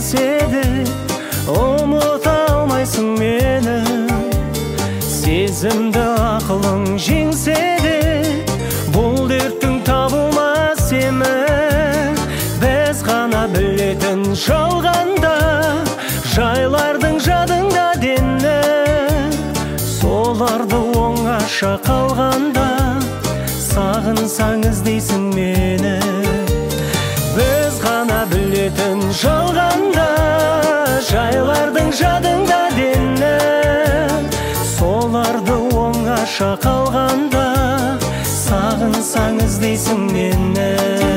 келсе де ұмыта алмайсың мені. Сезімді ақылың жеңсе де бұл дерттің табылмас емі. Біз ғана білетін жалғанда жайлардың жадыңда дені. Соларды оңаша қалғанда сағынсаң іздейсің мені. Біз ғана білетін жалғанда жайлардың жадыңда дені. Соларды оңаша қалғанда сағынсаң іздейсің мені.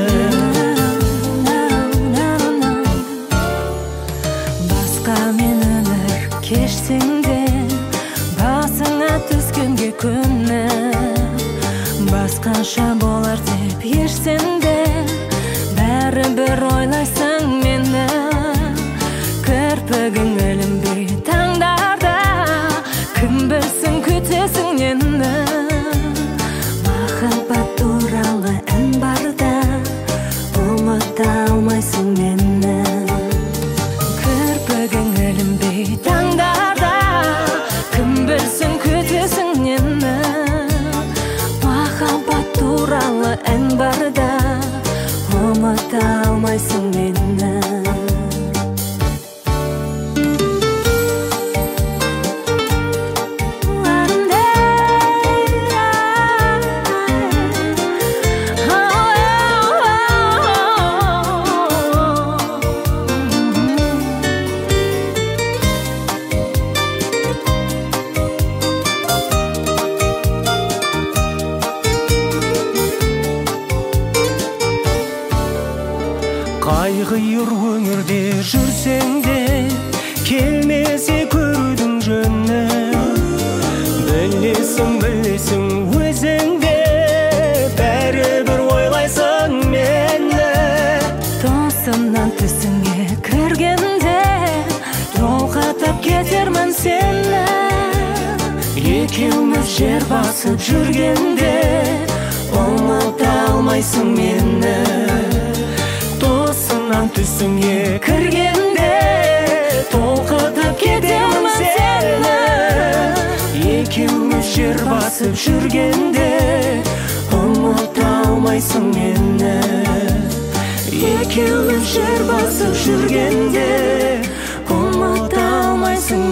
Басқамен өмір кешсең де басыңа түскенге күні басқаша болар деп ешсен де бәрібір ойлайсың мені. Кірпігің ілінбей таңдарда кім білсін күтесің нені. Махаббат туралы ән барда ұмыта алмайсың мені. Кірпігің ілінбей таңдарда кім білсін күтесің нені. Махаббат туралы ән барда ұмыта алмайсың мені. Қайғыр өңірде жүрсең де келмесе көрудің жөні. Білесің өзің де бәрібір ойлайсың мені. Тосымнан түсіңе кіргенде толғатып кетермін сені. Екеуміз жер басып жүргенде ұмыта алмайсың мені. Тосымнан түсіңе кіргенде толқытып кетемін сені. Екеуміз жер басып жүргенде ұмыта алмайсың мені. Екеуміз жер басып жүргенде ұмыта алмайсың